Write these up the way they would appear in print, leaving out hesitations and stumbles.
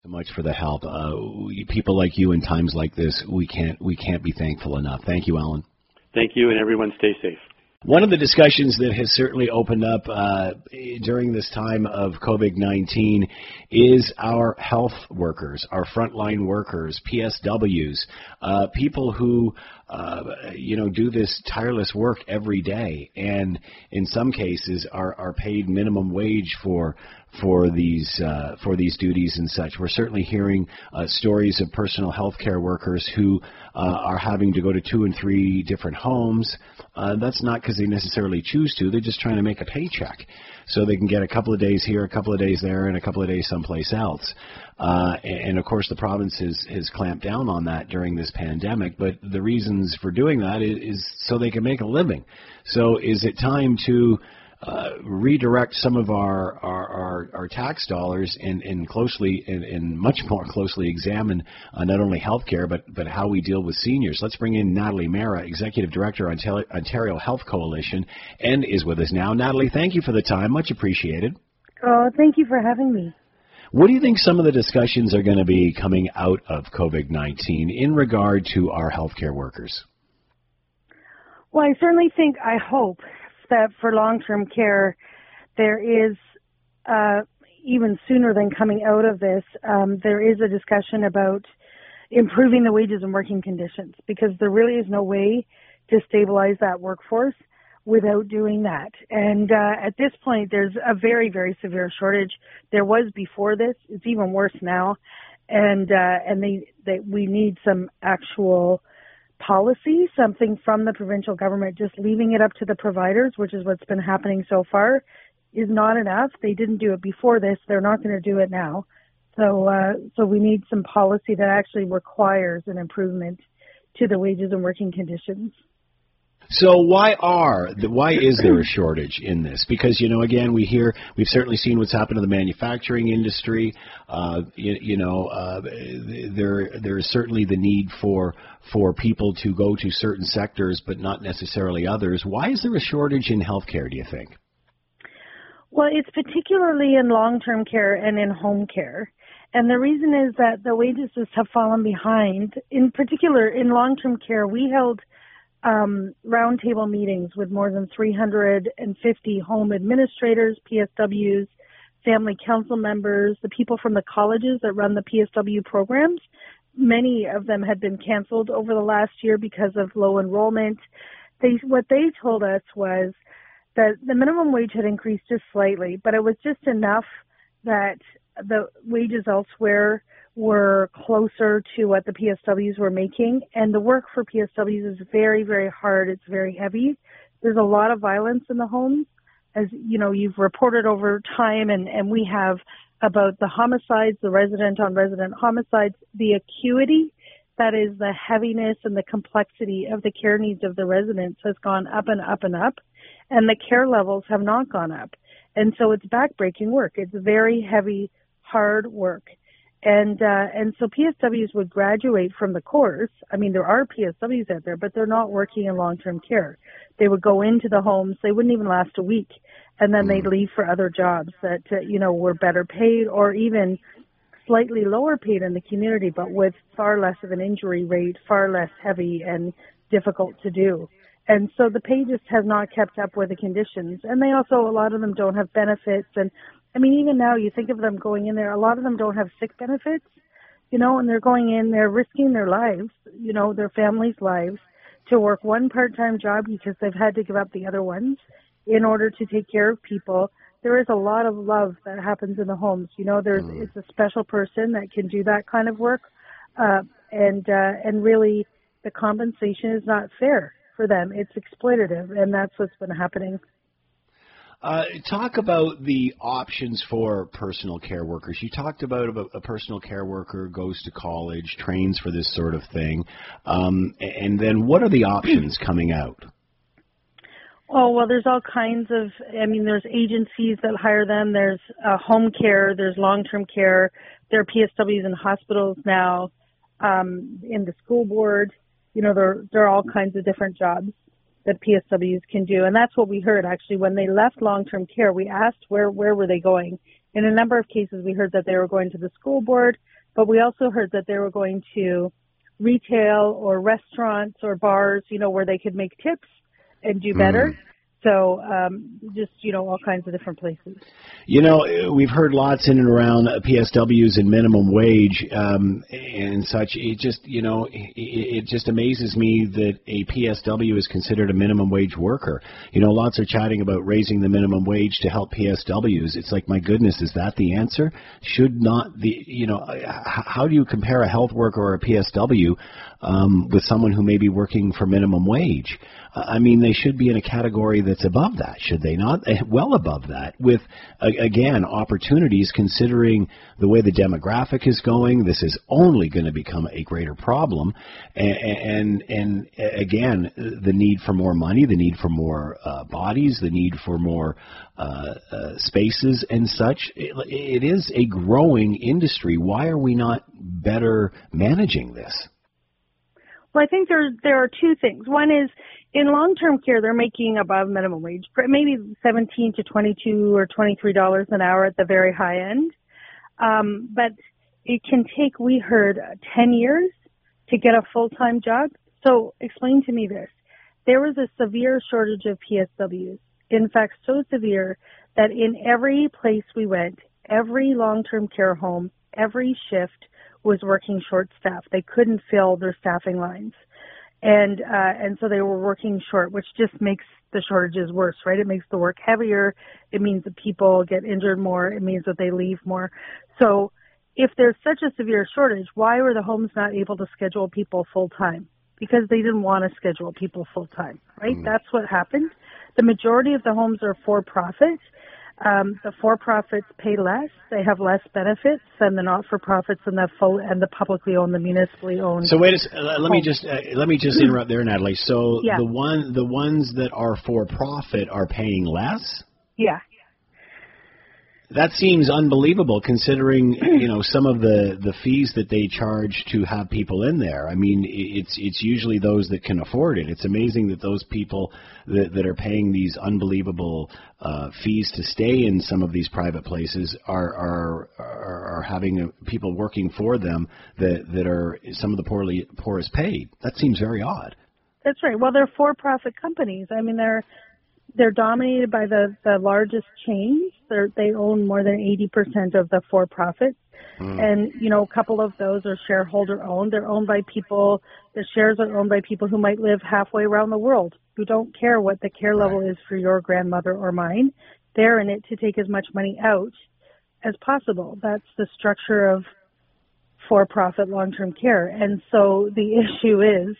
So much for the help. People like you in times like this, we can't be thankful enough. Thank you, Alan. Thank you, and everyone stay safe. One of the discussions that has certainly opened up during this time of COVID-19 is our health workers, our frontline workers, PSWs, people who do this tireless work every day, and in some cases are paid minimum wage for these duties and such. We're certainly hearing stories of personal health care workers who are having to go to 2 and 3 different homes. That's not because they necessarily choose to. They're just trying to make a paycheck so they can get a couple of days here, a couple of days there, and a couple of days someplace else. And of course, the province has clamped down on that during this pandemic. But the reasons for doing that is so they can make a living. So is it time to redirect some of our tax dollars and closely and much more closely examine not only healthcare but how we deal with seniors? Let's bring in Natalie Mara, Executive Director, Ontario Health Coalition, and is with us now. Natalie, thank you for the time. Much appreciated. Oh, thank you for having me. What do you think some of the discussions are going to be coming out of COVID-19 in regard to our healthcare workers? Well, I hope that for long-term care, there is, even sooner than coming out of this, there is a discussion about improving the wages and working conditions, because there really is no way to stabilize that workforce without doing that. And at this point, there's a very, very severe shortage. There was before this. It's even worse now. And we need some actual policy, something from the provincial government. Just leaving it up to the providers, which is what's been happening so far, is not enough. They didn't do it before this. They're not going to do it now. So we need some policy that actually requires an improvement to the wages and working conditions. So why is there a shortage in this? Because, again, we've certainly seen what's happened to the manufacturing industry. There is certainly the need for people to go to certain sectors, but not necessarily others. Why is there a shortage in healthcare, do you think? Well, it's particularly in long-term care and in home care. And the reason is that the wages just have fallen behind. In particular, in long-term care, we held roundtable meetings with more than 350 home administrators, PSWs, family council members, the people from the colleges that run the PSW programs. Many of them had been canceled over the last year because of low enrollment. What they told us was that the minimum wage had increased just slightly, but it was just enough that the wages elsewhere were closer to what the PSWs were making. And the work for PSWs is very, very hard. It's very heavy. There's a lot of violence in the homes, as you've reported over time, and we have about the homicides, the resident-on-resident homicides, the acuity, that is the heaviness and the complexity of the care needs of the residents has gone up and up and up, and the care levels have not gone up. And so it's backbreaking work. It's very heavy, hard work. And so PSWs would graduate from the course. I mean, there are PSWs out there, but they're not working in long-term care. They would go into the homes. They wouldn't even last a week. And then they'd leave for other jobs that, were better paid or even slightly lower paid in the community, but with far less of an injury rate, far less heavy and difficult to do. And so the pay just has not kept up with the conditions. And they also, a lot of them don't have benefits. And I mean, even now you think of them going in there, a lot of them don't have sick benefits, and they're going in, they're risking their lives, their families' lives to work one part-time job because they've had to give up the other ones in order to take care of people. There is a lot of love that happens in the homes. It's a special person that can do that kind of work. And really the compensation is not fair for them. It's exploitative, and that's what's been happening. Talk about the options for personal care workers. You talked about a personal care worker goes to college, trains for this sort of thing, and then what are the options coming out? Oh, well, there's all kinds of, there's agencies that hire them. There's home care. There's long-term care. There are PSWs in hospitals now, in the school board. There are all kinds of different jobs that PSWs can do. And that's what we heard, actually. When they left long-term care, we asked where were they going. In a number of cases, we heard that they were going to the school board, but we also heard that they were going to retail or restaurants or bars, where they could make tips and do better. So just, all kinds of different places. We've heard lots in and around PSWs and minimum wage and such. It just, it just amazes me that a PSW is considered a minimum wage worker. Lots are chatting about raising the minimum wage to help PSWs. It's like, my goodness, is that the answer? Should not how do you compare a health worker or a PSW with someone who may be working for minimum wage? I mean, they should be in a category that's above that, should they not? Well above that, with, again, opportunities considering the way the demographic is going. This is only going to become a greater problem. And again, the need for more money, the need for more bodies, the need for more spaces and such. It is a growing industry. Why are we not better managing this? Well, I think there are two things. One is, in long-term care, they're making above minimum wage, maybe $17 to $22 or $23 an hour at the very high end. But it can take, we heard, 10 years to get a full-time job. So explain to me this. There was a severe shortage of PSWs. In fact, so severe that in every place we went, every long-term care home, every shift was working short-staffed. They couldn't fill their staffing lines. And so they were working short, which just makes the shortages worse, right? It makes the work heavier. It means that people get injured more. It means that they leave more. So if there's such a severe shortage, why were the homes not able to schedule people full-time? Because they didn't want to schedule people full-time, right? That's what happened. The majority of the homes are for-profit. The for-profits pay less. They have less benefits than the not-for-profits and the publicly owned, the municipally owned. So wait let me just interrupt there, Natalie. So yeah. the ones that are for-profit are paying less? Yeah. That seems unbelievable, considering some of the fees that they charge to have people in there. I mean, it's usually those that can afford it. It's amazing that those people that are paying these unbelievable fees to stay in some of these private places are having people working for them that are some of the poorest paid. That seems very odd. That's right. Well, they're for-profit companies. I mean, they're dominated by the largest chains. They own more than 80% of the for-profits. And, a couple of those are shareholder-owned. They're owned by people, the shares are owned by people who might live halfway around the world, who don't care what the care level is for your grandmother or mine. They're in it to take as much money out as possible. That's the structure of for-profit long-term care. And so the issue is,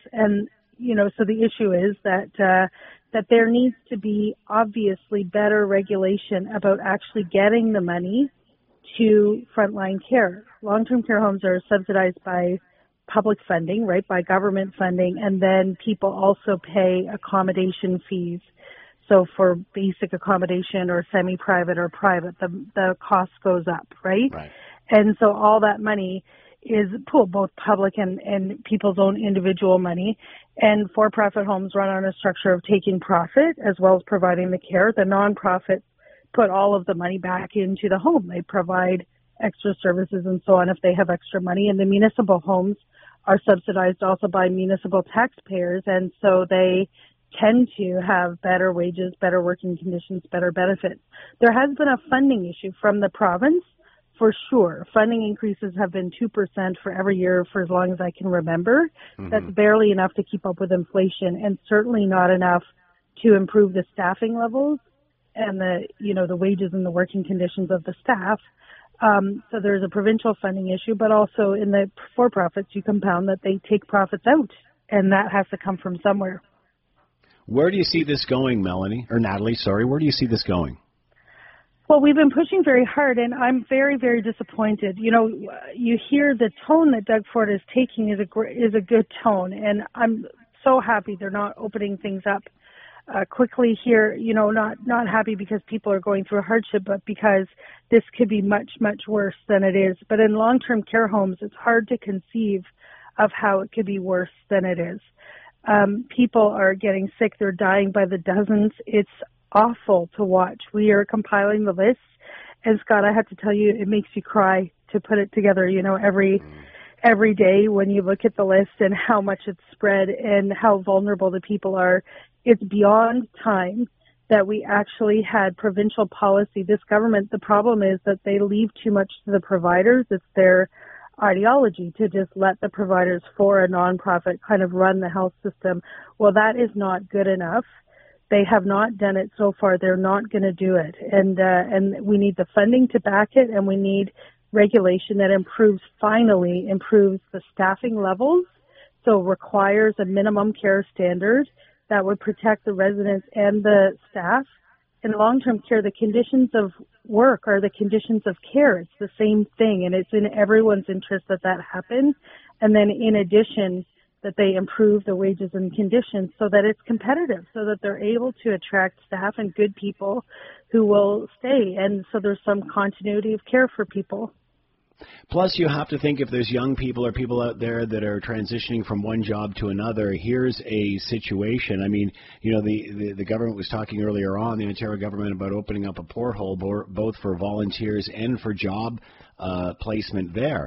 that there needs to be obviously better regulation about actually getting the money to frontline care. Long-term care homes are subsidized by public funding, right, by government funding, and then people also pay accommodation fees. So for basic accommodation or semi-private or private, the cost goes up, right? And so all that money is pooled, both public and people's own individual money. And for-profit homes run on a structure of taking profit as well as providing the care. The nonprofits put all of the money back into the home. They provide extra services and so on if they have extra money. And the municipal homes are subsidized also by municipal taxpayers, and so they tend to have better wages, better working conditions, better benefits. There has been a funding issue from the province. For sure. Funding increases have been 2% for every year for as long as I can remember. That's barely enough to keep up with inflation, and certainly not enough to improve the staffing levels and the wages and the working conditions of the staff. So there's a provincial funding issue, but also in the for-profits, you compound that they take profits out, and that has to come from somewhere. Where do you see this going, Melanie? Or Natalie, sorry. Where do you see this going? Well, we've been pushing very hard, and I'm very, very disappointed. You hear the tone that Doug Ford is taking is a good tone, and I'm so happy they're not opening things up quickly here. Not happy because people are going through a hardship, but because this could be much, much worse than it is. But in long-term care homes, it's hard to conceive of how it could be worse than it is. People are getting sick; they're dying by the dozens. It's awful to watch. We are compiling the lists, and Scott, I have to tell you, it makes you cry to put it together, every day when you look at the list and how much it's spread and how vulnerable the people are. It's beyond time that we actually had provincial policy. This government, the problem is that they leave too much to the providers. It's their ideology to just let the providers for a nonprofit kind of run the health system. Well, that is not good enough. They have not done it so far. They're not going to do it. And we need the funding to back it, and we need regulation that finally improves the staffing levels, so requires a minimum care standard that would protect the residents and the staff. In long-term care, the conditions of work are the conditions of care. It's the same thing, and it's in everyone's interest that happens. And then in addition, that they improve the wages and conditions so that it's competitive, so that they're able to attract staff and good people who will stay, and so there's some continuity of care for people. Plus, you have to think if there's young people or people out there that are transitioning from one job to another, here's a situation. I mean, the government was talking earlier on, the Ontario government, about opening up a porthole both for volunteers and for job placement there.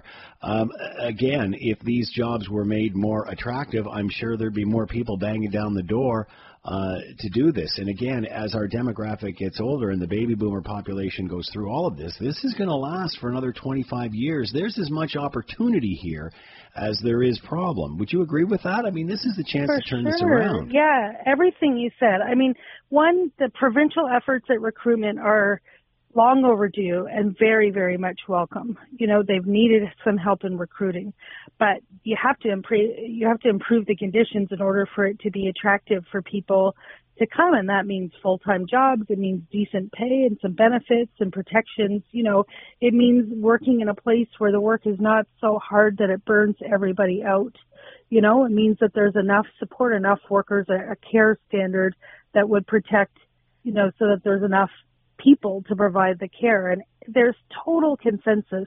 Again, if these jobs were made more attractive, I'm sure there'd be more people banging down the door to do this. And again, as our demographic gets older and the baby boomer population goes through all of this is going to last for another 25 years. There's as much opportunity here as there is problem. Would you agree with that? I mean, this is the chance to turn this around. Yeah, everything you said. I mean, one, the provincial efforts at recruitment are long overdue and very, very much welcome. They've needed some help in recruiting, but you have to improve the conditions in order for it to be attractive for people to come, and that means full-time jobs. It means decent pay and some benefits and protections. It means working in a place where the work is not so hard that it burns everybody out. It means that there's enough support, enough workers, a care standard that would protect, so that there's enough people to provide the care. And there's total consensus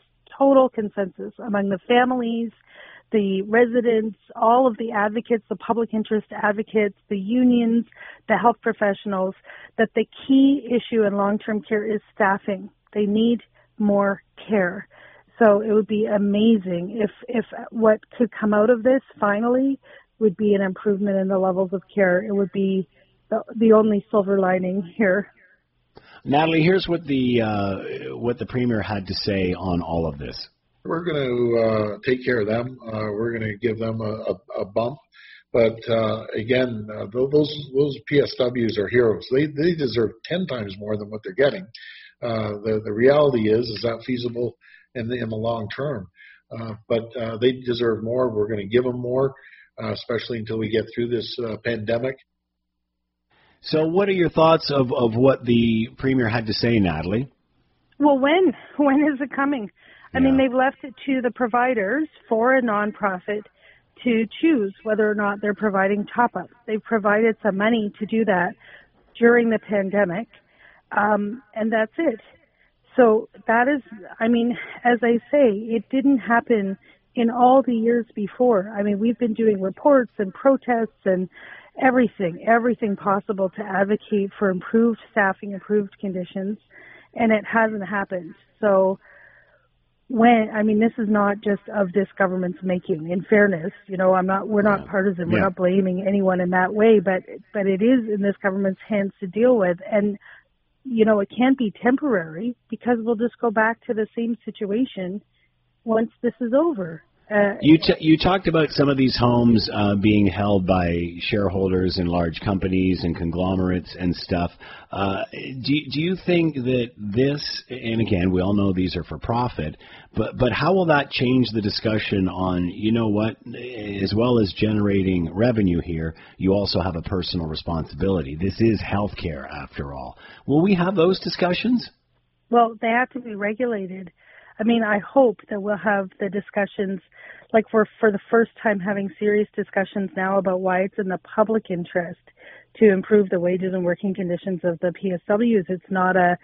among the families, the residents, all of the advocates, the public interest advocates, the unions, the health professionals, that the key issue in long-term care is staffing. They need more care. So it would be amazing if what could come out of this finally would be an improvement in the levels of care. It would be the only silver lining here. Natalie, here's what the Premier had to say on all of this. We're going to take care of them. We're going to give them a bump. But again, those PSWs are heroes. They deserve 10 times more than what they're getting. The reality is that feasible in the long term? But they deserve more. We're going to give them more, especially until we get through this pandemic. So what are your thoughts of what the Premier had to say, Natalie? Well, when is it coming? I mean, they've left it to the providers for a nonprofit to choose whether or not they're providing top-ups. They've provided some money to do that during the pandemic, and that's it. So that is, I mean, as I say, it didn't happen in all the years before. I mean, we've been doing reports and protests and everything possible to advocate for improved staffing, improved conditions, and it hasn't happened. So this is not just of this government's making. In fairness, we're not partisan. We're not blaming anyone in that way, but it is in this government's hands to deal with. And, it can't be temporary because we'll just go back to the same situation once this is over. You talked about some of these homes being held by shareholders in large companies and conglomerates and stuff. Do you think that this, and again, we all know these are for profit, but how will that change the discussion on, as well as generating revenue here, you also have a personal responsibility. This is healthcare after all. Will we have those discussions? Well, they have to be regulated. I mean, I hope that we'll have the discussions, like we're for the first time having serious discussions now about why it's in the public interest to improve the wages and working conditions of the PSWs. It's not a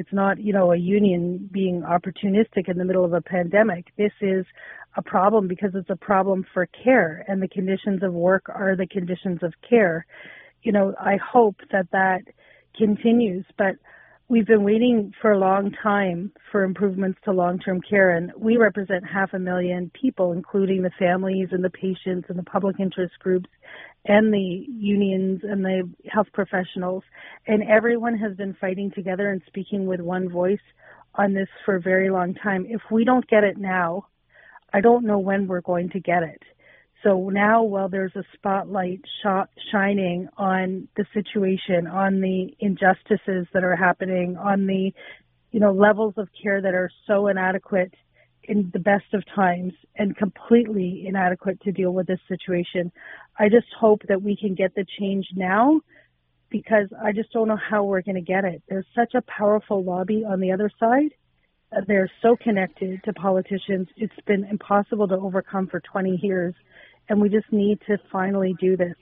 union being opportunistic in the middle of a pandemic. This is a problem because it's a problem for care, and the conditions of work are the conditions of care. I hope that continues, but we've been waiting for a long time for improvements to long-term care, and we represent 500,000 people, including the families and the patients and the public interest groups and the unions and the health professionals. And everyone has been fighting together and speaking with one voice on this for a very long time. If we don't get it now, I don't know when we're going to get it. So now, while there's a spotlight shining on the situation, on the injustices that are happening, on the, levels of care that are so inadequate in the best of times and completely inadequate to deal with this situation, I just hope that we can get the change now, because I just don't know how we're going to get it. There's such a powerful lobby on the other side. They're so connected to politicians. It's been impossible to overcome for 20 years. And we just need to finally do this.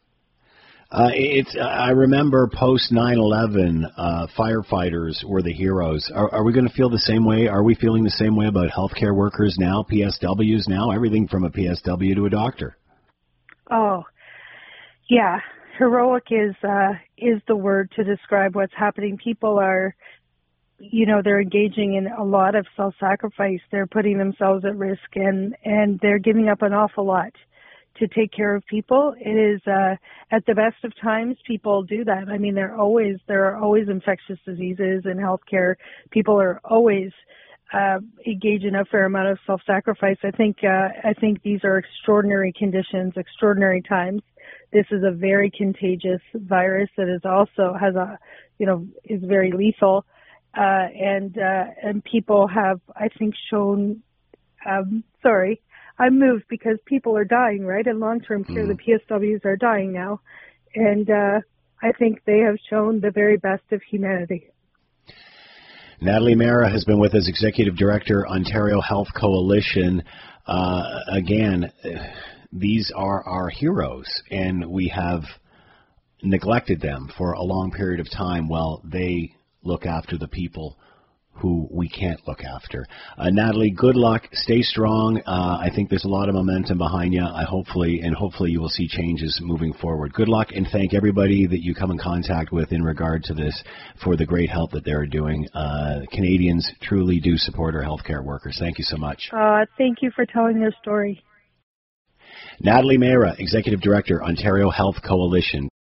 I remember post 9/11, firefighters were the heroes. Are we going to feel the same way? Are we feeling the same way about healthcare workers now, PSWs now, everything from a PSW to a doctor? Oh, yeah. Heroic is the word to describe what's happening. People are, they're engaging in a lot of self-sacrifice. They're putting themselves at risk, and they're giving up an awful lot to take care of people. It is, at the best of times, people do that. I mean, there are always infectious diseases in healthcare. People are always engaged in a fair amount of self-sacrifice. I think these are extraordinary conditions, extraordinary times. This is a very contagious virus that is also is very lethal. And people have, I think, shown, I'm moved because people are dying, right? In long-term care, the PSWs are dying now. And I think they have shown the very best of humanity. Natalie Mehra has been with us, Executive Director, Ontario Health Coalition. Again, these are our heroes, and we have neglected them for a long period of time while they look after the people who we can't look after. Natalie, good luck. Stay strong. I think there's a lot of momentum behind you. Hopefully you will see changes moving forward. Good luck, and thank everybody that you come in contact with in regard to this for the great help that they're doing. Canadians truly do support our healthcare workers. Thank you so much. Thank you for telling your story. Natalie Mehra, Executive Director, Ontario Health Coalition.